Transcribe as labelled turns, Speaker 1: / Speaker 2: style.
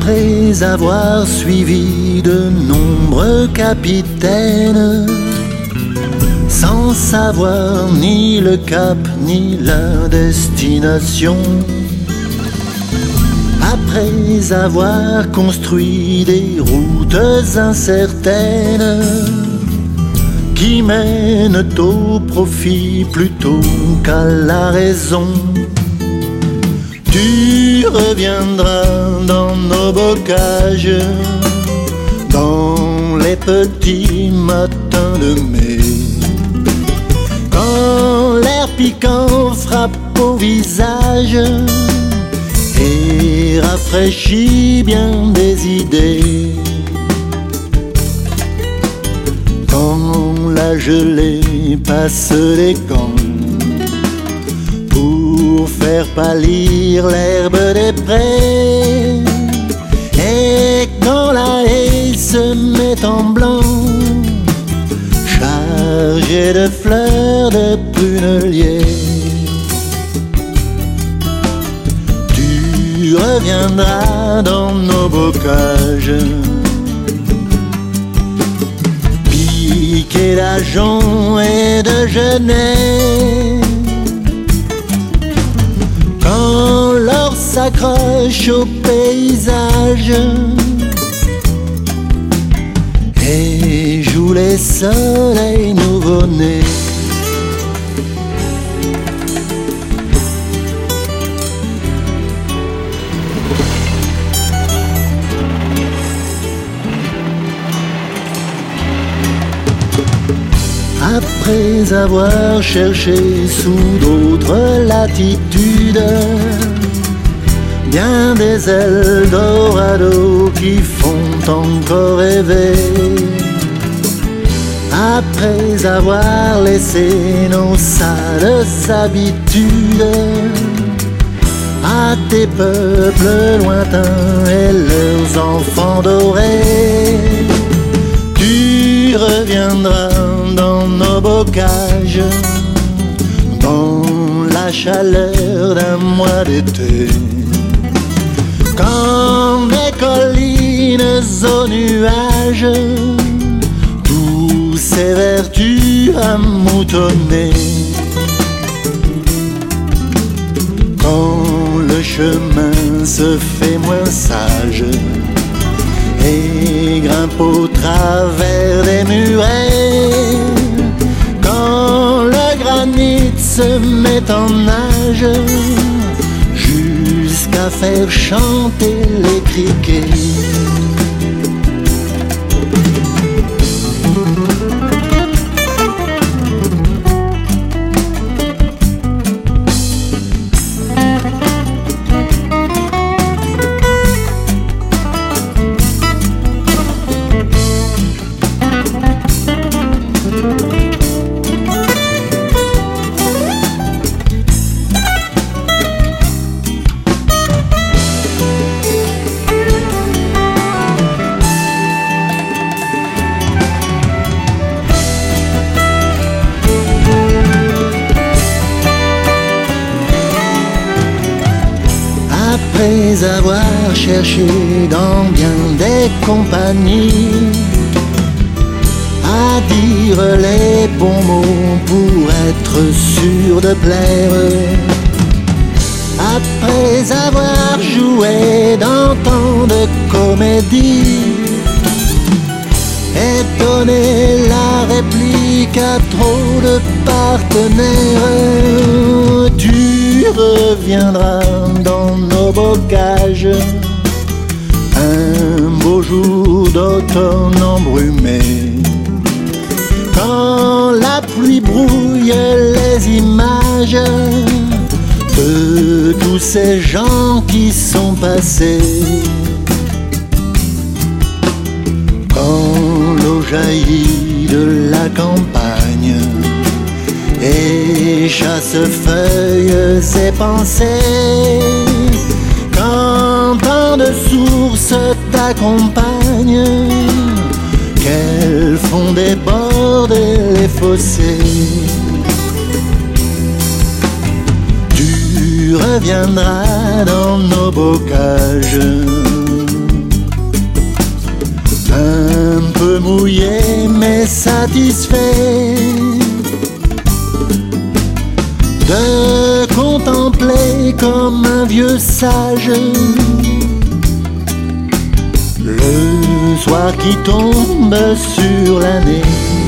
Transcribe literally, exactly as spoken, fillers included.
Speaker 1: Après avoir suivi de nombreux capitaines, sans savoir ni le cap ni la destination, après avoir construit des routes incertaines qui mènent au profit plutôt qu'à la raison, tu reviendras dans nos bocages, dans les petits matins de mai, quand l'air piquant frappe au visage et rafraîchit bien des idées, quand la gelée passe les camps pour faire pâlir l'herbe des prés, et quand la haie se met en blanc, chargée de fleurs de prunelier, tu reviendras dans nos bocages, piqué d'ajonc et de genêt, quand l'or s'accroche au paysage et joue les soleils nouveau-nés. Après avoir cherché sous d'autres latitudes bien des Eldorado qui font encore rêver, après avoir laissé nos sales habitudes à des peuples lointains et leurs enfants dorés, tu reviendras dans nos bocages, dans la chaleur d'un mois d'été, quand des collines aux nuages, tous ces vertus à moutonner, quand le chemin se fait moins sage et grimpe au travers des murets, quand le granit se met en nage jusqu'à faire chanter les criquets. Après avoir cherché dans bien des compagnies à dire les bons mots pour être sûr de plaire, après avoir joué dans tant de comédies et donné la réplique à trop de partenaires, tu reviendras dans nos bocages un beau jour d'automne embrumé, quand la pluie brouille les images de tous ces gens qui sont passés, quand l'eau jaillit de la campagne et chasse feuilles et pensées, quand tant de sources t'accompagnent, qu'elles font déborder les fossés, tu reviendras dans nos bocages satisfait de contempler comme un vieux sage le soir qui tombe sur l'année.